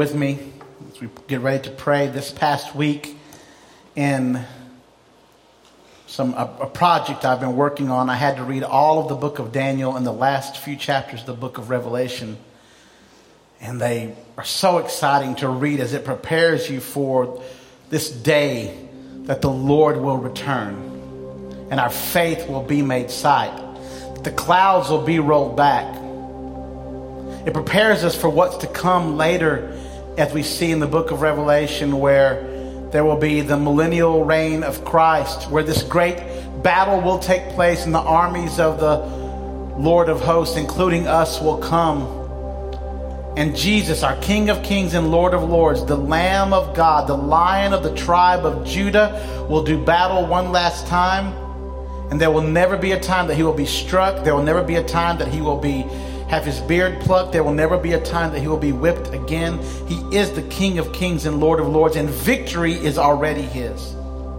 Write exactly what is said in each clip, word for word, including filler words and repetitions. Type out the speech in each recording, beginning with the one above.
with me as we get ready to pray. This past week in some a, a project I've been working on, I had to read all of the book of Daniel and the last few chapters of the book of Revelation. And they are so exciting to read as it prepares you for this day that the Lord will return and our faith will be made sight. The clouds will be rolled back. It prepares us for what's to come later, as we see in the book of Revelation, where there will be the millennial reign of Christ, where this great battle will take place and the armies of the Lord of hosts, including us, will come. And Jesus, our King of Kings and Lord of Lords, the Lamb of God, the Lion of the tribe of Judah, will do battle one last time. And there will never be a time that he will be struck. There will never be a time that he will be have his beard plucked. There will never be a time that he will be whipped again. He is the King of Kings and Lord of Lords, and victory is already his.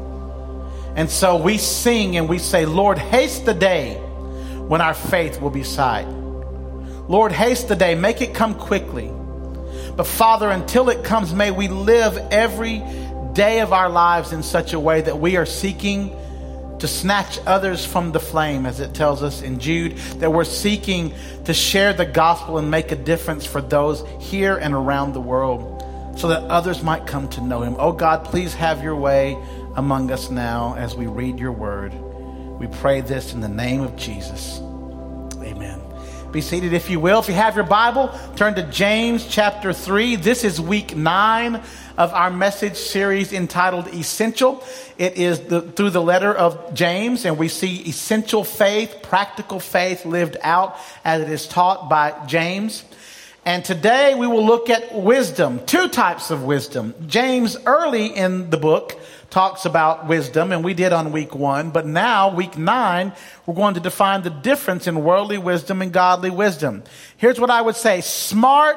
And so we sing and we say, Lord, haste the day when our faith will be sight. Lord, haste the day. Make it come quickly. But Father, until it comes, may we live every day of our lives in such a way that we are seeking to snatch others from the flame, as it tells us in Jude, that we're seeking to share the gospel and make a difference for those here and around the world so that others might come to know him. Oh God, please have your way among us now as we read your word. We pray this in the name of Jesus. Amen. Be seated if you will. If you have your Bible, turn to James chapter three. This is week nine of our message series entitled Essential. It is the, through the letter of James, and we see essential faith, practical faith lived out as it is taught by James. And today we will look at wisdom, two types of wisdom. James early in the book talks about wisdom, and we did on week one. But now, week nine, we're going to define the difference in worldly wisdom and godly wisdom. Here's what I would say. Smart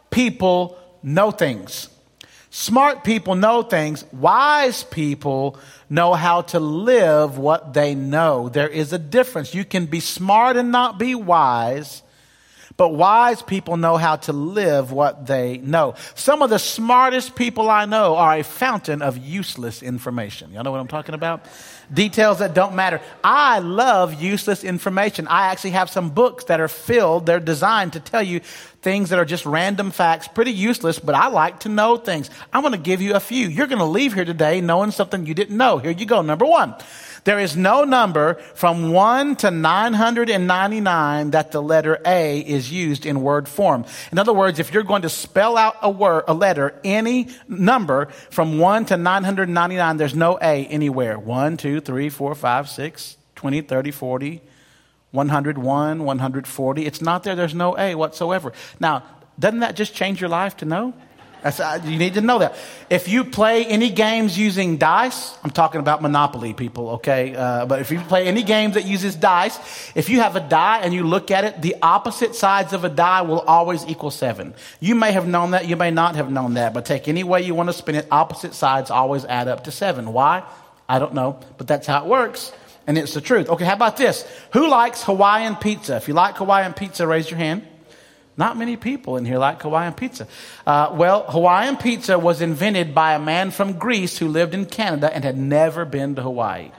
people know things. Smart people know things. Wise people know how to live what they know. There is a difference. You can be smart and not be wise, but wise people know how to live what they know. Some of the smartest people I know are a fountain of useless information. Y'all know what I'm talking about? Details that don't matter. I love useless information. I actually have some books that are filled. They're designed to tell you things that are just random facts, pretty useless, but I like to know things. I'm going to give you a few. You're going to leave here today knowing something you didn't know. Here you go. Number one. There is no number from one to nine hundred ninety-nine that the letter A is used in word form. In other words, if you're going to spell out a word, a letter, any number from one to nine hundred ninety-nine, there's no A anywhere. one, two, three, four, five, six, twenty, thirty, forty, one hundred one, one hundred forty. It's not there. There's no A whatsoever. Now, doesn't that just change your life to know? That's, uh, you need to know that. If you play any games using dice, I'm talking about Monopoly, people, okay? Uh, but if you play any games that uses dice, if you have a die and you look at it, the opposite sides of a die will always equal seven. You may have known that, you may not have known that, but take any way you want to spin it, opposite sides always add up to seven. Why? I don't know, but that's how it works, and it's the truth. Okay, how about this? Who likes Hawaiian pizza? If you like Hawaiian pizza, raise your hand. Not many people in here like Hawaiian pizza. Uh, well, Hawaiian pizza was invented by a man from Greece who lived in Canada and had never been to Hawaii.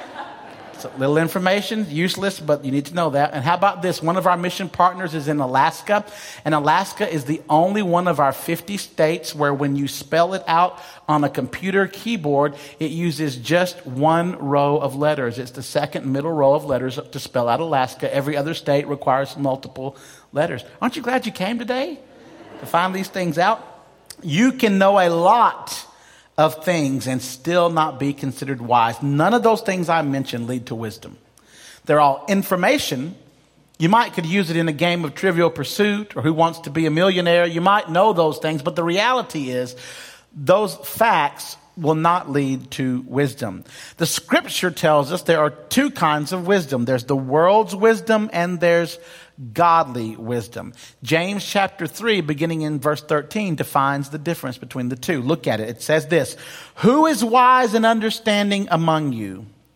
So little information, useless, but you need to know that. And how about this? One of our mission partners is in Alaska, and Alaska is the only one of our fifty states where when you spell it out on a computer keyboard, it uses just one row of letters. It's the second middle row of letters to spell out Alaska. Every other state requires multiple letters. Aren't you glad you came today to find these things out? You can know a lot of things and still not be considered wise. None of those things I mentioned lead to wisdom. They're all information. You might could use it in a game of Trivial Pursuit or Who Wants to Be a Millionaire. You might know those things, but the reality is those facts will not lead to wisdom. The scripture tells us there are two kinds of wisdom. There's the world's wisdom and there's godly wisdom. James chapter three, beginning in verse thirteen, defines the difference between the two. Look at it. It says this: Who is wise and understanding among you?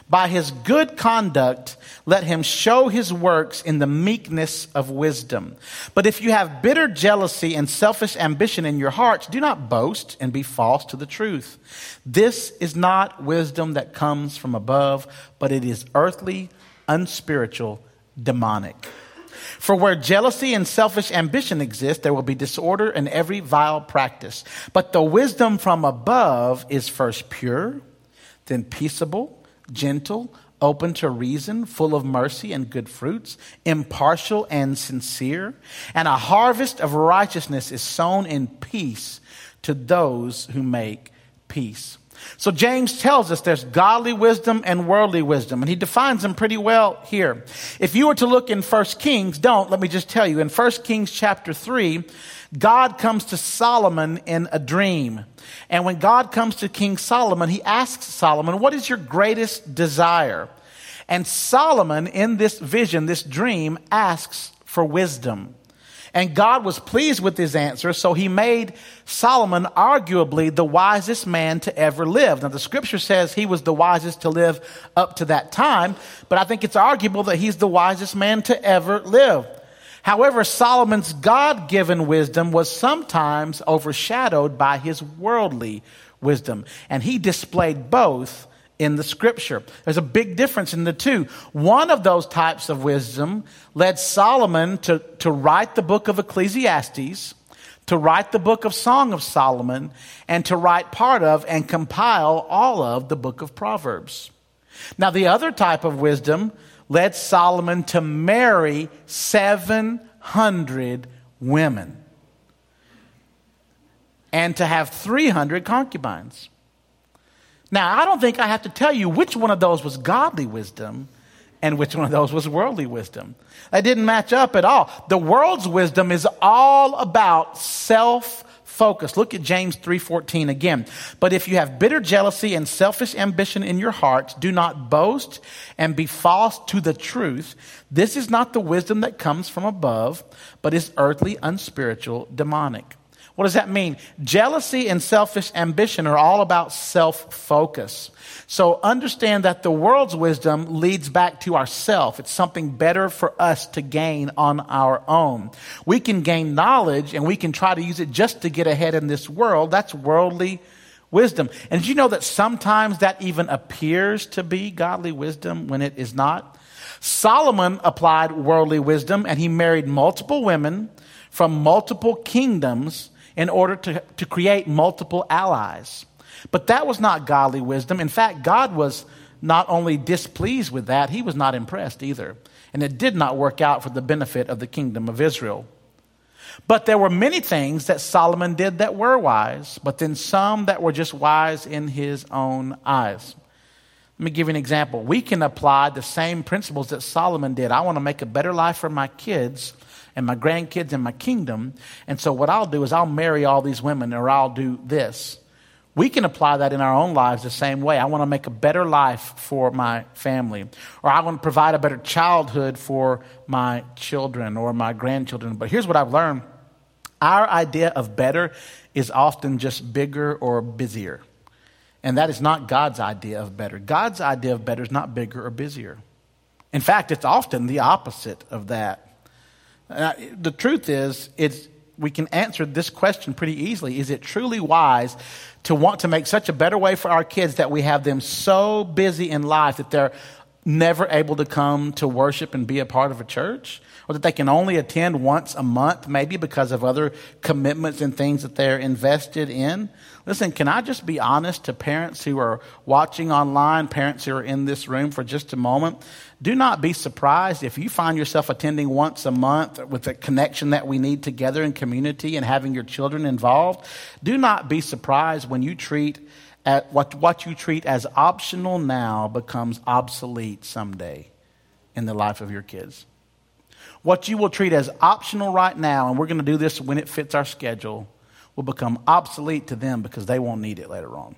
By his good conduct, let him show his works in the meekness of wisdom. But if you have bitter jealousy and selfish ambition in your hearts, do not boast and be false to the truth. This is not wisdom that comes from above, but it is earthly, unspiritual, demonic. For where jealousy and selfish ambition exist, there will be disorder and every vile practice. But the wisdom from above is first pure, then peaceable, gentle, open to reason, full of mercy and good fruits, impartial and sincere. And a harvest of righteousness is sown in peace to those who make peace. So James tells us there's godly wisdom and worldly wisdom, and he defines them pretty well here. If you were to look in First Kings, don't, let me just tell you, in First Kings chapter three, God comes to Solomon in a dream. And when God comes to King Solomon, he asks Solomon, what is your greatest desire? And Solomon, in this vision, this dream, asks for wisdom. And God was pleased with his answer, so he made Solomon arguably the wisest man to ever live. Now, the scripture says he was the wisest to live up to that time, but I think it's arguable that he's the wisest man to ever live. However, Solomon's God-given wisdom was sometimes overshadowed by his worldly wisdom, and he displayed both in the scripture. There's a big difference in the two. One of those types of wisdom led Solomon to, to write the book of Ecclesiastes, to write the book of Song of Solomon, and to write part of and compile all of the book of Proverbs. Now, the other type of wisdom led Solomon to marry seven hundred women and to have three hundred concubines. Now, I don't think I have to tell you which one of those was godly wisdom and which one of those was worldly wisdom. They didn't match up at all. The world's wisdom is all about self-focus. Look at James three fourteen again. But if you have bitter jealousy and selfish ambition in your hearts, do not boast and be false to the truth. This is not the wisdom that comes from above, but is earthly, unspiritual, demonic. What does that mean? Jealousy and selfish ambition are all about self-focus. So understand that the world's wisdom leads back to ourself. It's something better for us to gain on our own. We can gain knowledge and we can try to use it just to get ahead in this world. That's worldly wisdom. And did you know that sometimes that even appears to be godly wisdom when it is not? Solomon applied worldly wisdom and he married multiple women from multiple kingdoms in order to, to create multiple allies. But that was not godly wisdom. In fact, God was not only displeased with that, he was not impressed either. And it did not work out for the benefit of the kingdom of Israel. But there were many things that Solomon did that were wise, but then some that were just wise in his own eyes. Let me give you an example. We can apply the same principles that Solomon did. I want to make a better life for my kids and my grandkids and my kingdom. And so what I'll do is I'll marry all these women, or I'll do this. We can apply that in our own lives the same way. I want to make a better life for my family, or I want to provide a better childhood for my children or my grandchildren. But here's what I've learned. Our idea of better is often just bigger or busier. And that is not God's idea of better. God's idea of better is not bigger or busier. In fact, it's often the opposite of that. Uh, the truth is, it's, we can answer this question pretty easily. Is it truly wise to want to make such a better way for our kids that we have them so busy in life that they're never able to come to worship and be a part of a church? Or that they can only attend once a month, maybe because of other commitments and things that they're invested in? Listen, can I just be honest to parents who are watching online, parents who are in this room for just a moment? Do not be surprised if you find yourself attending once a month with the connection that we need together in community and having your children involved. Do not be surprised when you treat at what, what you treat as optional now becomes obsolete someday in the life of your kids. What you will treat as optional right now, and we're going to do this when it fits our schedule, will become obsolete to them because they won't need it later on.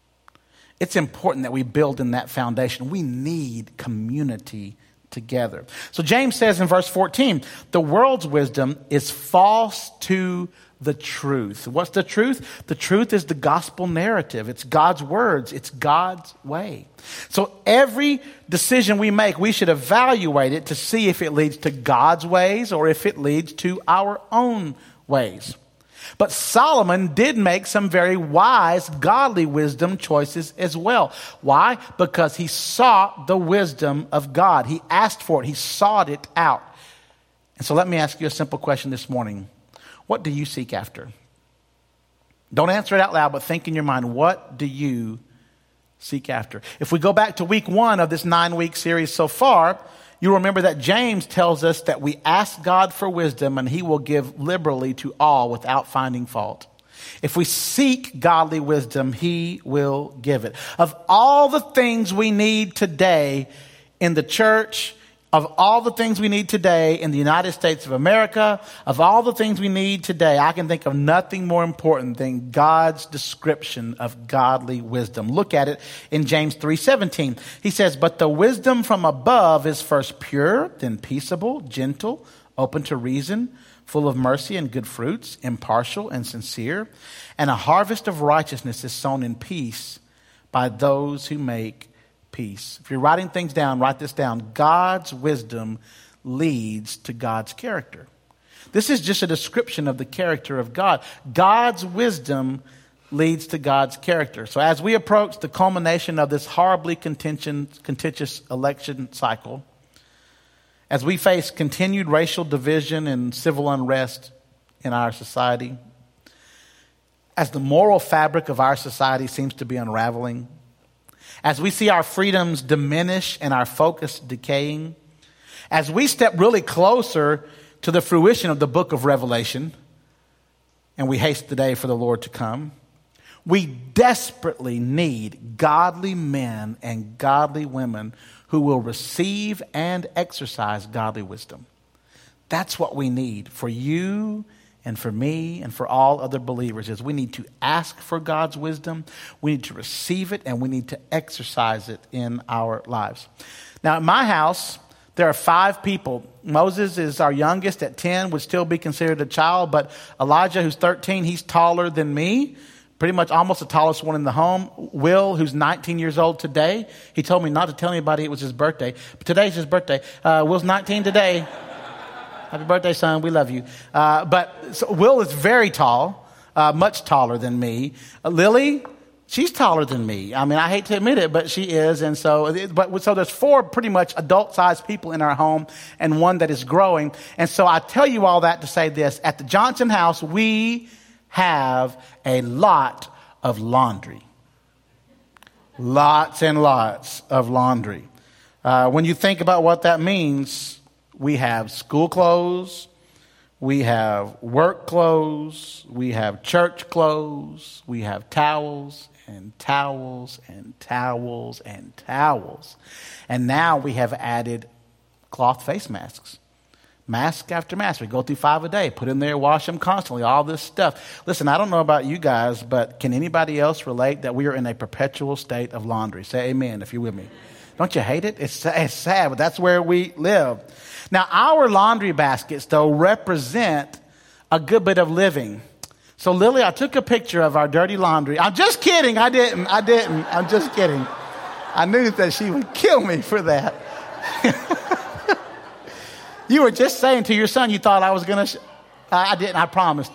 It's important that we build in that foundation. We need community together. So James says in verse fourteen, the world's wisdom is false to the truth. What's the truth? The truth is the gospel narrative. It's God's words. It's God's way. So every decision we make, we should evaluate it to see if it leads to God's ways or if it leads to our own ways. But Solomon did make some very wise, godly wisdom choices as well. Why? Because he sought the wisdom of God. He asked for it. He sought it out. And so let me ask you a simple question this morning. What do you seek after? Don't answer it out loud, but think in your mind, what do you seek after? If we go back to week one of this nine-week series so far, you remember that James tells us that we ask God for wisdom and he will give liberally to all without finding fault. If we seek godly wisdom, he will give it. Of all the things we need today in the church, of all the things we need today in the United States of America, of all the things we need today, I can think of nothing more important than God's description of godly wisdom. Look at it in James three seventeen. He says, "But the wisdom from above is first pure, then peaceable, gentle, open to reason, full of mercy and good fruits, impartial and sincere. And a harvest of righteousness is sown in peace by those who make peace." If you're writing things down, write this down. God's wisdom leads to God's character. This is just a description of the character of God. God's wisdom leads to God's character. So as we approach the culmination of this horribly contentious election cycle, as we face continued racial division and civil unrest in our society, as the moral fabric of our society seems to be unraveling, as we see our freedoms diminish and our focus decaying, as we step really closer to the fruition of the book of Revelation, and we haste the day for the Lord to come, we desperately need godly men and godly women who will receive and exercise godly wisdom. That's what we need for you and for me and for all other believers. Is we need to ask for God's wisdom, we need to receive it, and we need to exercise it in our lives. Now, at my house, there are five people. Moses is our youngest at ten, would still be considered a child, but Elijah, who's thirteen, he's taller than me, pretty much almost the tallest one in the home. Will, who's nineteen years old today, he told me not to tell anybody it was his birthday, but today's his birthday. Uh, Will's nineteen today. Happy birthday, son. We love you. Uh, but so Will is very tall, uh, much taller than me. Uh, Lily, she's taller than me. I mean, I hate to admit it, but she is. And so, but so there's four pretty much adult-sized people in our home and one that is growing. And so I tell you all that to say this. At the Johnson house, we have a lot of laundry. Lots and lots of laundry. Uh, when you think about what that means, we have school clothes, we have work clothes, we have church clothes, we have towels and towels and towels and towels. And now we have added cloth face masks. Mask after mask. We go through five a day, put in there, wash them constantly, all this stuff. Listen, I don't know about you guys, but can anybody else relate that we are in a perpetual state of laundry? Say amen if you're with me. Don't you hate it? It's, it's sad, but that's where we live. Now, our laundry baskets, though, represent a good bit of living. So, Lily, I took a picture of our dirty laundry. I'm just kidding. I didn't. I didn't. I'm just kidding. I knew that she would kill me for that. You were just saying to your son you thought I was going to... Sh- I, I didn't. I promised.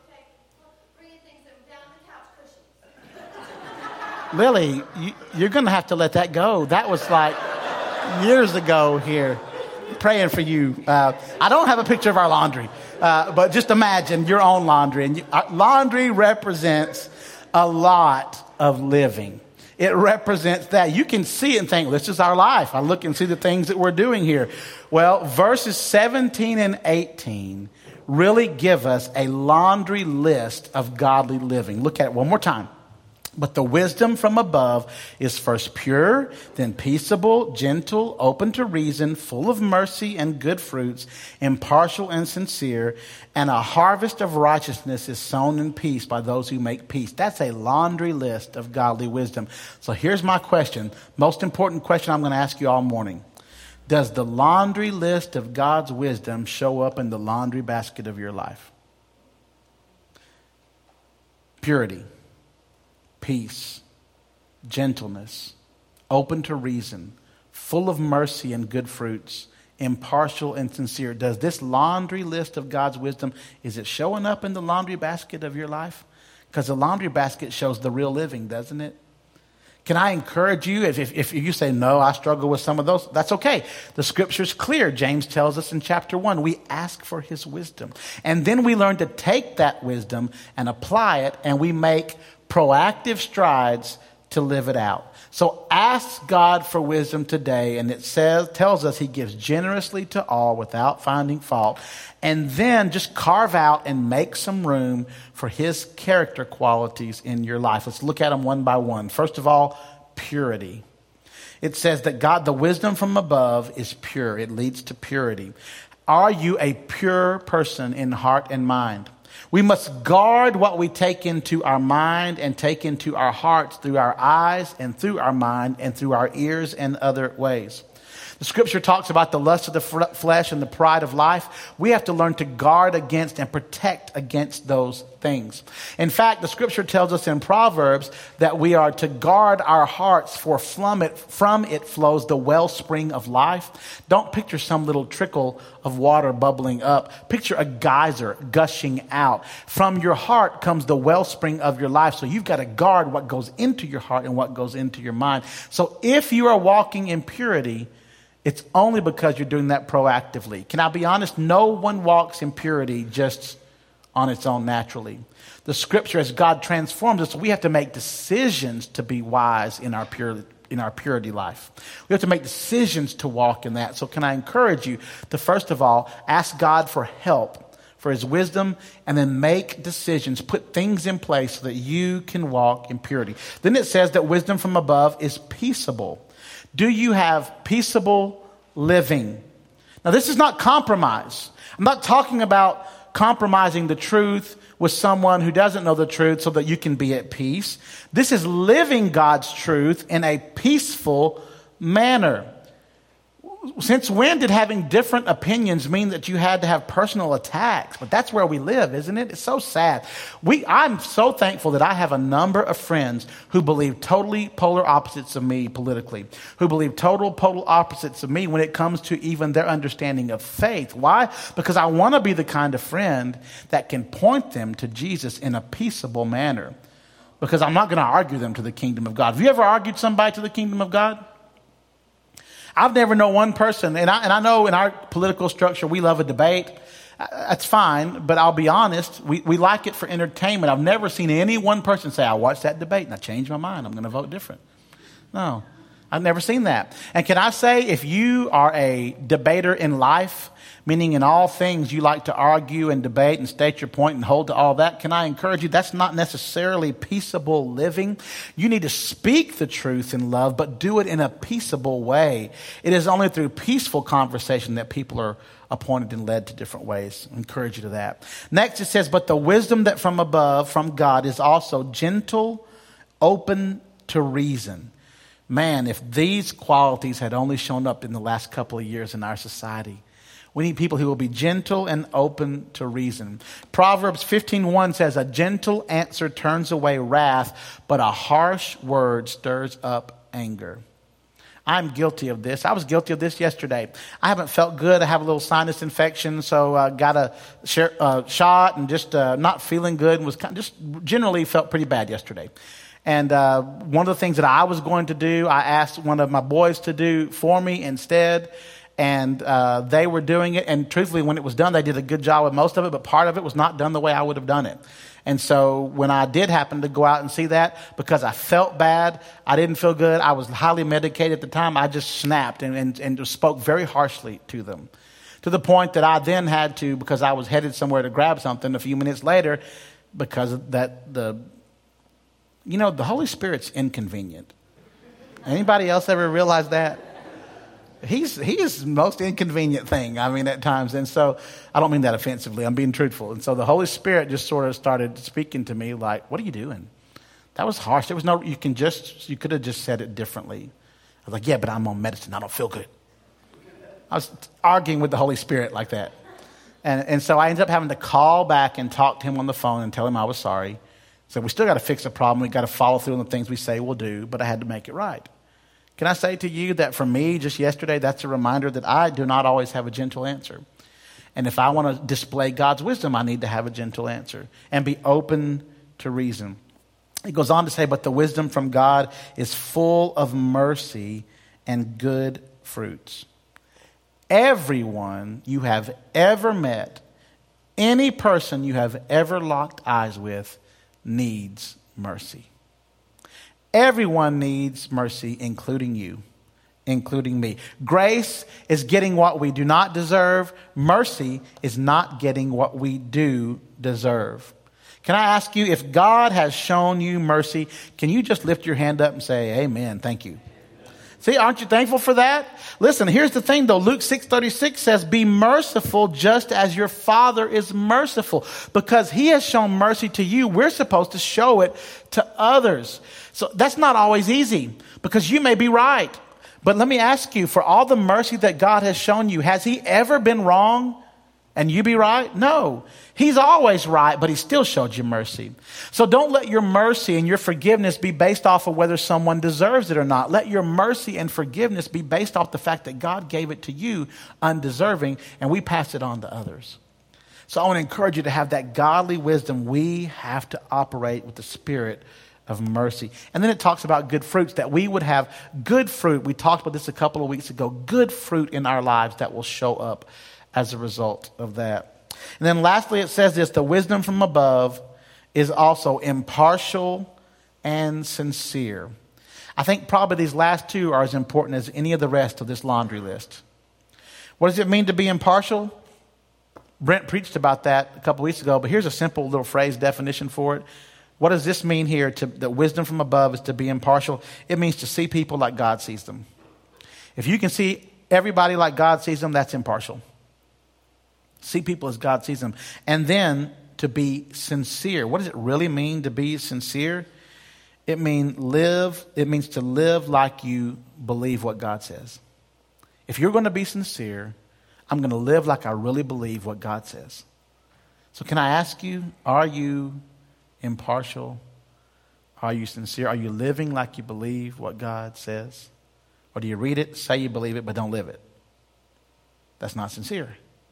Lily, you, you're going to have to let that go. That was like years ago here. Praying for you. Uh, I don't have a picture of our laundry, uh, but just imagine your own laundry. And you, uh, laundry represents a lot of living. It represents that. You can see it and think, this is our life. I look and see the things that we're doing here. Well, verses seventeen and eighteen really give us a laundry list of godly living. Look at it one more time. But the wisdom from above is first pure, then peaceable, gentle, open to reason, full of mercy and good fruits, impartial and sincere, and a harvest of righteousness is sown in peace by those who make peace. That's a laundry list of godly wisdom. So here's my question, most important question I'm going to ask you all morning. Does the laundry list of God's wisdom show up in the laundry basket of your life? Purity, peace, gentleness, open to reason, full of mercy and good fruits, impartial and sincere. Does this laundry list of God's wisdom, is it showing up in the laundry basket of your life? Because the laundry basket shows the real living, doesn't it? Can I encourage you, if, if, if you say, no, I struggle with some of those, that's okay. The scripture's clear. James tells us in chapter one, we ask for his wisdom. And then we learn to take that wisdom and apply it, and we make proactive strides to live it out. So ask God for wisdom today, and it says, tells us he gives generously to all without finding fault. And then just carve out and make some room for his character qualities in your life. Let's look at them one by one. First of all, purity. It says that God, the wisdom from above is pure. It leads to purity. Are you a pure person in heart and mind? We must guard what we take into our mind and take into our hearts through our eyes and through our mind and through our ears and other ways. The scripture talks about the lust of the flesh and the pride of life. We have to learn to guard against and protect against those things. In fact, the scripture tells us in Proverbs that we are to guard our hearts, for from it, from it flows the wellspring of life. Don't picture some little trickle of water bubbling up. Picture a geyser gushing out. From your heart comes the wellspring of your life. So you've got to guard what goes into your heart and what goes into your mind. So if you are walking in purity, it's only because you're doing that proactively. Can I be honest? No one walks in purity just on its own naturally. The scripture, as God transforms us, we have to make decisions to be wise in our purity, in our purity life. We have to make decisions to walk in that. So can I encourage you to, first of all, ask God for help, for his wisdom, and then make decisions, put things in place so that you can walk in purity. Then it says that wisdom from above is peaceable. Do you have peaceable living? Now, this is not compromise. I'm not talking about compromising the truth with someone who doesn't know the truth so that you can be at peace. This is living God's truth in a peaceful manner. Since when did having different opinions mean that you had to have personal attacks? But that's where we live, isn't it? It's so sad. We, I'm so thankful that I have a number of friends who believe totally polar opposites of me politically, who believe total polar opposites of me when it comes to even their understanding of faith. Why? Because I want to be the kind of friend that can point them to Jesus in a peaceable manner. Because I'm not going to argue them to the kingdom of God. Have you ever argued somebody to the kingdom of God? I've never known one person, and I, and I know in our political structure, we love a debate. That's fine, but I'll be honest, we, we like it for entertainment. I've never seen any one person say, I watched that debate and I changed my mind. I'm going to vote different. No, I've never seen that. And can I say, if you are a debater in life, meaning in all things you like to argue and debate and state your point and hold to all that, can I encourage you, that's not necessarily peaceable living. You need to speak the truth in love, but do it in a peaceable way. It is only through peaceful conversation that people are appointed and led to different ways. I encourage you to that. Next it says, but the wisdom that from above, from God, is also gentle, open to reason. Man, if these qualities had only shown up in the last couple of years in our society. We need people who will be gentle and open to reason. Proverbs fifteen one says, a gentle answer turns away wrath, but a harsh word stirs up anger. I'm guilty of this. I was guilty of this yesterday. I haven't felt good. I have a little sinus infection, so I got a share, uh, shot and just uh, not feeling good and was kind of just generally felt pretty bad yesterday. And uh, one of the things that I was going to do, I asked one of my boys to do for me instead. And uh, they were doing it. And truthfully, when it was done, they did a good job with most of it. But part of it was not done the way I would have done it. And so when I did happen to go out and see that, because I felt bad, I didn't feel good, I was highly medicated at the time, I just snapped and, and, and spoke very harshly to them. To the point that I then had to, because I was headed somewhere to grab something a few minutes later, because of that the, you know, the Holy Spirit's inconvenient. Anybody else ever realize that? He's he is the most inconvenient thing, I mean, at times. And so I don't mean that offensively. I'm being truthful. And so the Holy Spirit just sort of started speaking to me like, what are you doing? That was harsh. There was no, you can just, you could have just said it differently. I was like, yeah, but I'm on medicine. I don't feel good. I was arguing with the Holy Spirit like that. And, and so I ended up having to call back and talk to him on the phone and tell him I was sorry. So we still got to fix the problem. We got to follow through on the things we say we'll do, but I had to make it right. Can I say to you that for me, just yesterday, that's a reminder that I do not always have a gentle answer. And if I want to display God's wisdom, I need to have a gentle answer and be open to reason. It goes on to say, but the wisdom from God is full of mercy and good fruits. Everyone you have ever met, any person you have ever locked eyes with, needs mercy. Everyone needs mercy, including you, including me. Grace is getting what we do not deserve. Mercy is not getting what we do deserve. Can I ask you, if God has shown you mercy, can you just lift your hand up and say, amen, thank you? See, aren't you thankful for that? Listen, here's the thing though. Luke six thirty-six says, be merciful just as your Father is merciful. Because he has shown mercy to you, we're supposed to show it to others. So that's not always easy, because you may be right. But let me ask you, for all the mercy that God has shown you, has he ever been wrong and you be right? No. He's always right, but he still showed you mercy. So don't let your mercy and your forgiveness be based off of whether someone deserves it or not. Let your mercy and forgiveness be based off the fact that God gave it to you undeserving, and we pass it on to others. So I want to encourage you to have that godly wisdom. We have to operate with the spirit of mercy. And then it talks about good fruits, that we would have good fruit. We talked about this a couple of weeks ago. Good fruit in our lives that will show up as a result of that. And then lastly, it says this, the wisdom from above is also impartial and sincere. I think probably these last two are as important as any of the rest of this laundry list. What does it mean to be impartial? Brent preached about that a couple weeks ago, but here's a simple little phrase definition for it. What does this mean here? To, that wisdom from above is to be impartial. It means to see people like God sees them. If you can see everybody like God sees them, that's impartial. See people as God sees them. And then to be sincere. What does it really mean to be sincere? It mean live. It means to live like you believe what God says. If you're going to be sincere, I'm going to live like I really believe what God says. So can I ask you, are you impartial? Are you sincere? Are you living like you believe what God says? Or do you read it, say you believe it, but don't live it? That's not sincere.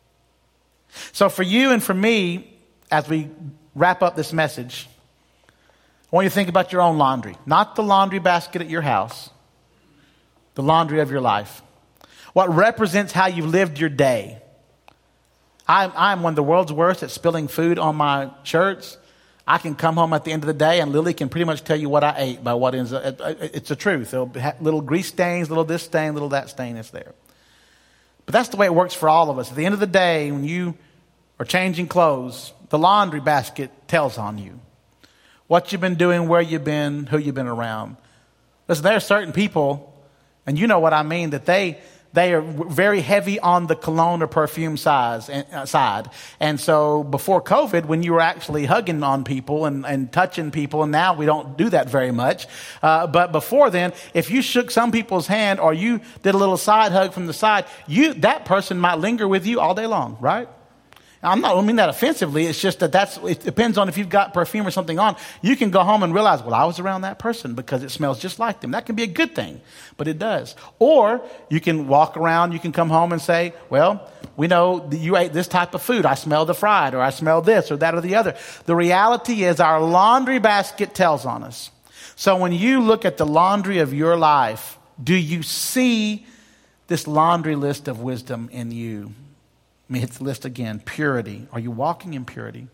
So for you and for me, as we wrap up this message, I want you to think about your own laundry. Not the laundry basket at your house, the laundry of your life. What represents how you lived your day. I'm, I'm one of the world's worst at spilling food on my shirts. I can come home at the end of the day and Lily can pretty much tell you what I ate by what ends up. It's the truth. There'll be little grease stains, little this stain, little that stain is there. But that's the way it works for all of us. At the end of the day, when you are changing clothes, the laundry basket tells on you. What you've been doing, where you've been, who you've been around. Listen, there are certain people, and you know what I mean, that they they are very heavy on the cologne or perfume size, uh, side. And so before COVID, when you were actually hugging on people and, and touching people, and now we don't do that very much. Uh, but before then, if you shook some people's hand or you did a little side hug from the side, you that person might linger with you all day long, right? I'm not, I don't mean that offensively. It's just that that's, it depends on if you've got perfume or something on. You can go home and realize, well, I was around that person because it smells just like them. That can be a good thing, but it does. Or you can walk around, you can come home and say, well, we know that you ate this type of food. I smelled the fried, or I smelled this or that or the other. The reality is our laundry basket tells on us. So when you look at the laundry of your life, do you see this laundry list of wisdom in you? Let me hit the list again. Purity. Are you walking in purity?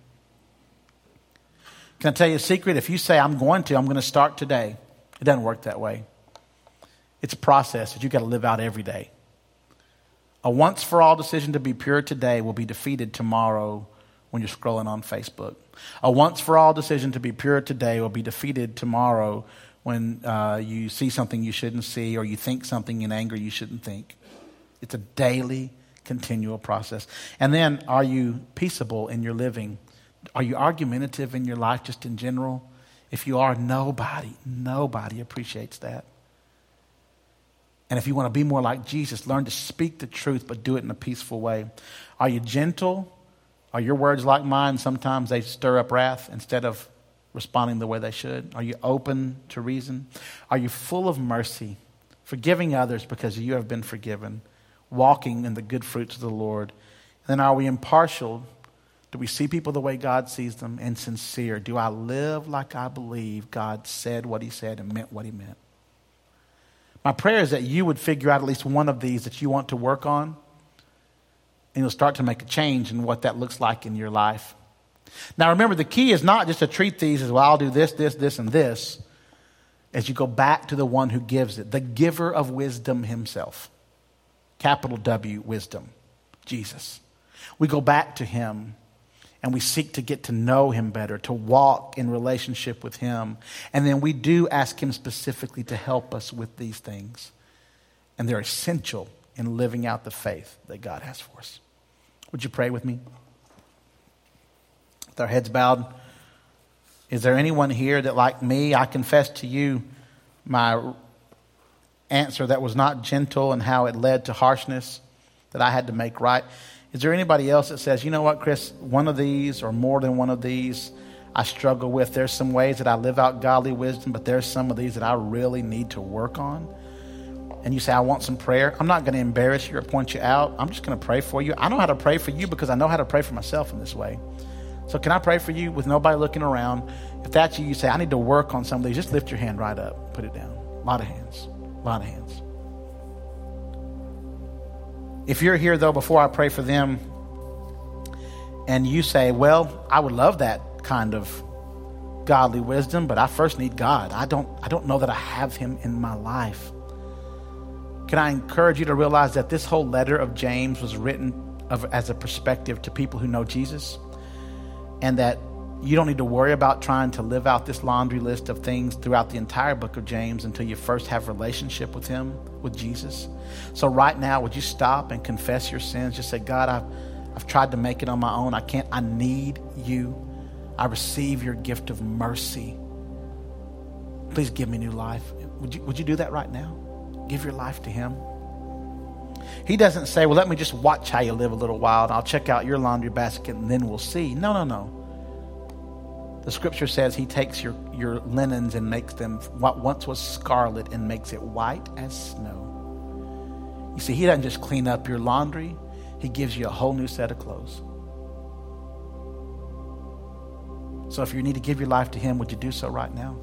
Can I tell you a secret? If you say, I'm going to, I'm going to start today, it doesn't work that way. It's a process that you've got to live out every day. A once-for-all decision to be pure today will be defeated tomorrow when you're scrolling on Facebook. A once-for-all decision to be pure today will be defeated tomorrow when uh, you see something you shouldn't see, or you think something in anger you shouldn't think. It's a daily continual process. And then, are you peaceable in your living? Are you argumentative in your life just in general? If you are, nobody, nobody appreciates that. And if you want to be more like Jesus, learn to speak the truth, but do it in a peaceful way. Are you gentle? Are your words like mine? Sometimes they stir up wrath instead of responding the way they should? Are you open to reason? Are you full of mercy, forgiving others because you have been forgiven, walking in the good fruits of the Lord? And then are we impartial? Do we see people the way God sees them, and sincere? Do I live like I believe God said what he said and meant what he meant? My prayer is that you would figure out at least one of these that you want to work on, and you'll start to make a change in what that looks like in your life. Now remember, the key is not just to treat these as, well, I'll do this, this, this, and this, as you go back to the one who gives it, the giver of wisdom himself. Capital W, wisdom, Jesus. We go back to him and we seek to get to know him better, to walk in relationship with him. And then we do ask him specifically to help us with these things. And they're essential in living out the faith that God has for us. Would you pray with me? With our heads bowed, is there anyone here that, like me, I confess to you my answer that was not gentle and how it led to harshness that I had to make right? Is there anybody else that says, you know what, Chris, one of these or more than one of these I struggle with? There's some ways that I live out godly wisdom, but there's some of these that I really need to work on. And you say, I want some prayer. I'm not going to embarrass you or point you out. I'm just going to pray for you. I know how to pray for you because I know how to pray for myself in this way. So can I pray for you with nobody looking around? If that's you, you say, I need to work on some of these. Just lift your hand right up. Put it down. A lot of hands. A lot of hands. If you're here, though, before I pray for them, and you say, well, I would love that kind of godly wisdom, but I first need God. I don't, I don't know that I have him in my life. Can I encourage you to realize that this whole letter of James was written of, as a perspective to people who know Jesus, and that you don't need to worry about trying to live out this laundry list of things throughout the entire book of James until you first have a relationship with him, with Jesus. So right now, would you stop and confess your sins? Just say, God, I've, I've tried to make it on my own. I can't. I need you. I receive your gift of mercy. Please give me new life. Would you, would you do that right now? Give your life to him. He doesn't say, well, let me just watch how you live a little while and I'll check out your laundry basket and then we'll see. No, no, no. The scripture says he takes your, your linens and makes them what once was scarlet and makes it white as snow. You see, he doesn't just clean up your laundry. He gives you a whole new set of clothes. So if you need to give your life to him, would you do so right now?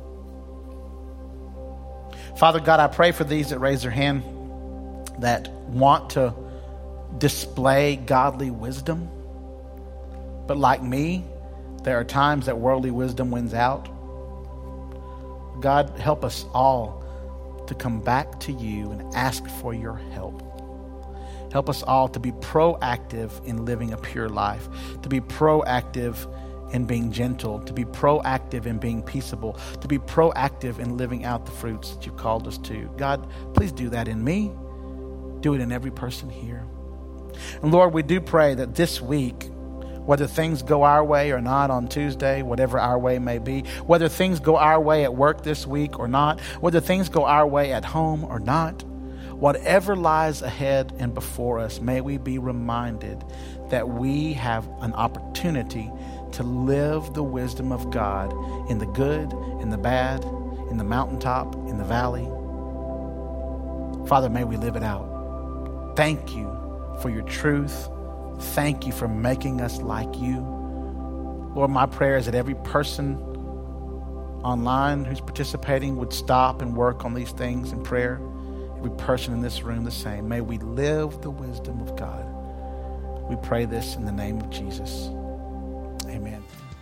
Father God, I pray for these that raise their hand that want to display godly wisdom. But like me, there are times that worldly wisdom wins out. God, help us all to come back to you and ask for your help. Help us all to be proactive in living a pure life, to be proactive in being gentle, to be proactive in being peaceable, to be proactive in living out the fruits that you've called us to. God, please do that in me. Do it in every person here. And Lord, we do pray that this week, whether things go our way or not on Tuesday, whatever our way may be, whether things go our way at work this week or not, whether things go our way at home or not, whatever lies ahead and before us, may we be reminded that we have an opportunity to live the wisdom of God in the good, in the bad, in the mountaintop, in the valley. Father, may we live it out. Thank you for your truth. Thank you for making us like you. Lord, my prayer is that every person online who's participating would stop and work on these things in prayer. Every person in this room the same. May we live the wisdom of God. We pray this in the name of Jesus. Amen.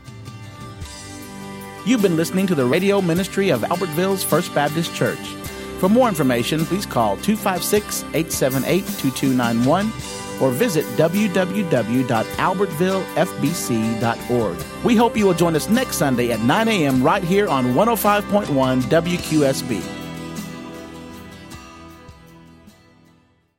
You've been listening to the radio ministry of Albertville's First Baptist Church. For more information, please call two five six, eight seven eight, two two nine one or visit w w w dot albertville f b c dot org. We hope you will join us next Sunday at nine a.m. right here on one oh five point one W Q S B.